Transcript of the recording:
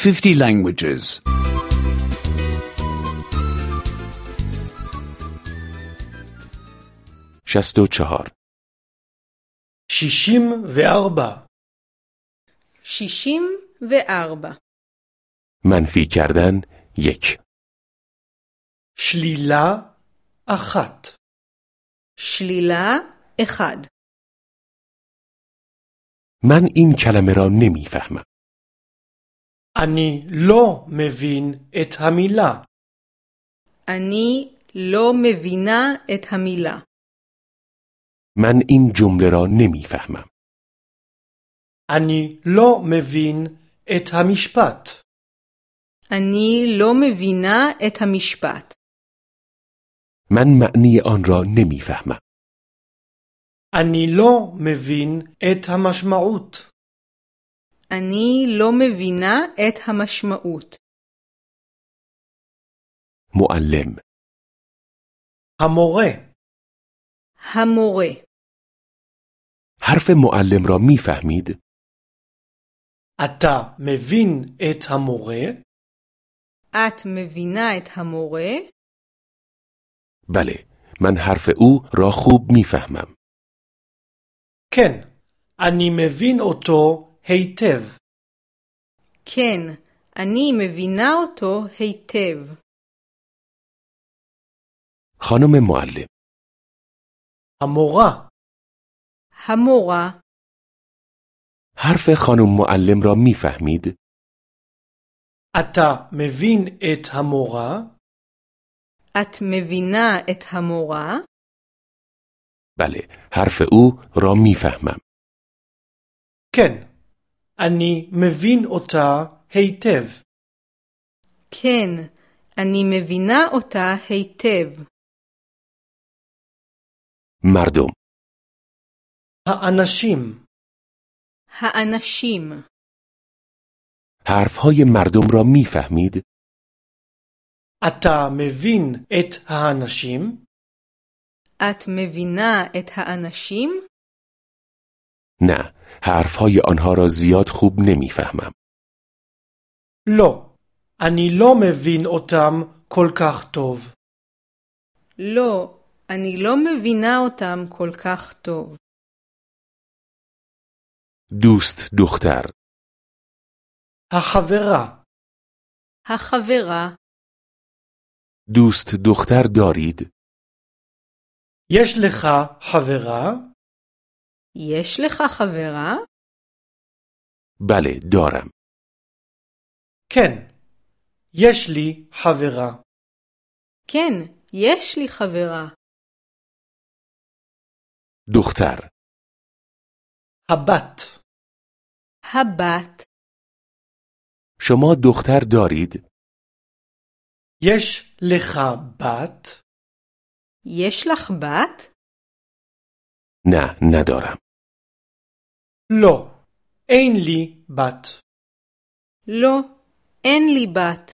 50 languages. 64 64 64 منفی کردن 1 שלילה 1 שלילה 1 من این کلمه را نمیفهمم. אני לא מבין את המילה. אני לא מבינה את המילה. من این جمله را نمیفهمم. אני לא מבין את המשפט. אני לא מבינה את המשפט. من معنی آن را نمیفهمم. אני לא מבין את המשמעות. אני לא מבינה את המשמעות. معلم המורה. המורה. حرف معلم را میفهمید؟ אתה מבין את המורה? את מבינה את המורה? بله، من حرف او را خوب میفهمم. כן, אני מבין אותו היטב. כן, אני מבינה אותו היטב. خانم معلم המורה. המורה. حرف خانم معلم را میفهمید؟ אתה מבין את המורה? את מבינה את המורה? بله، حرف او را میفهمم. כן, אני מבין אותה היטב. כן, אני מבינה אותה היטב. مردم האנשים. האנשים. حرفهای مردم را میفهمید؟ אתה מבין את האנשים? את מבינה את האנשים? نه، حرفهای آنها را زیاد خوب نمیفهمم. לא, אני לא מבין אותם כל כך טוב. לא, אני לא מבינה אותם כל כך טוב. دوست دختر החברה. החברה. دوست دختر دارید؟ יש לך חברה? יש לך חברה? بله، دارم. כן, יש לי חברה. כן, יש לי חברה. دختر הבת. הבת. شما دختر دارید؟ יש לך בת? יש לך בת? نه، ندارم. לא, אין לי בת. לא, אין לי בת.